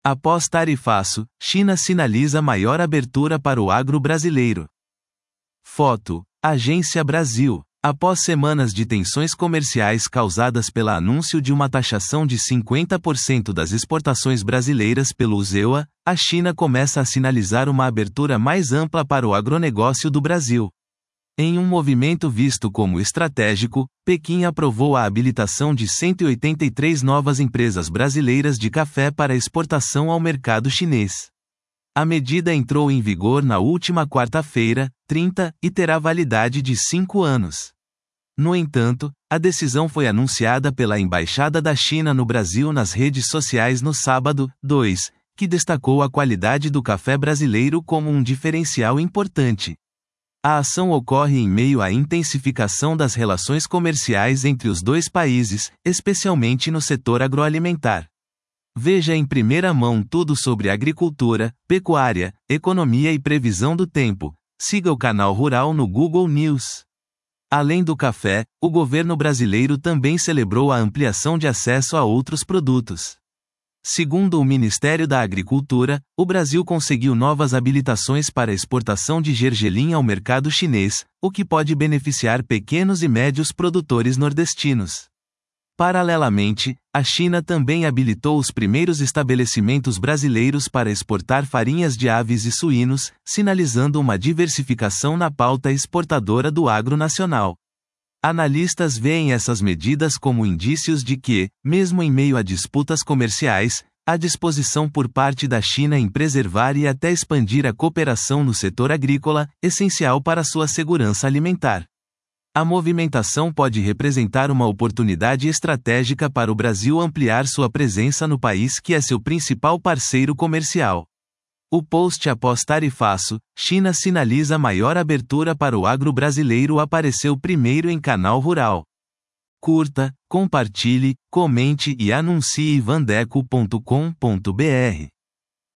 Após tarifaço, China sinaliza maior abertura para o agro brasileiro. Foto: Agência Brasil. Após semanas de tensões comerciais causadas pelo anúncio de uma taxação de 50% das exportações brasileiras pelo USEUA, a China começa a sinalizar uma abertura mais ampla para o agronegócio do Brasil. Em um movimento visto como estratégico, Pequim aprovou a habilitação de 183 novas empresas brasileiras de café para exportação ao mercado chinês. A medida entrou em vigor na última quarta-feira, 30, e terá validade de 5 anos. No entanto, a decisão foi anunciada pela Embaixada da China no Brasil nas redes sociais no sábado, 2, que destacou a qualidade do café brasileiro como um diferencial importante. A ação ocorre em meio à intensificação das relações comerciais entre os dois países, especialmente no setor agroalimentar. Veja em primeira mão tudo sobre agricultura, pecuária, economia e previsão do tempo. Siga o canal Rural no Google News. Além do café, o governo brasileiro também celebrou a ampliação de acesso a outros produtos. Segundo o Ministério da Agricultura, o Brasil conseguiu novas habilitações para exportação de gergelim ao mercado chinês, o que pode beneficiar pequenos e médios produtores nordestinos. Paralelamente, a China também habilitou os primeiros estabelecimentos brasileiros para exportar farinhas de aves e suínos, sinalizando uma diversificação na pauta exportadora do agro nacional. Analistas veem essas medidas como indícios de que, mesmo em meio a disputas comerciais, há disposição por parte da China em preservar e até expandir a cooperação no setor agrícola, essencial para sua segurança alimentar. A movimentação pode representar uma oportunidade estratégica para o Brasil ampliar sua presença no país que é seu principal parceiro comercial. O post após tarifaço, China sinaliza maior abertura para o agro brasileiro apareceu primeiro em canal Rural. Curta, compartilhe, comente e anuncie vandeco.com.br.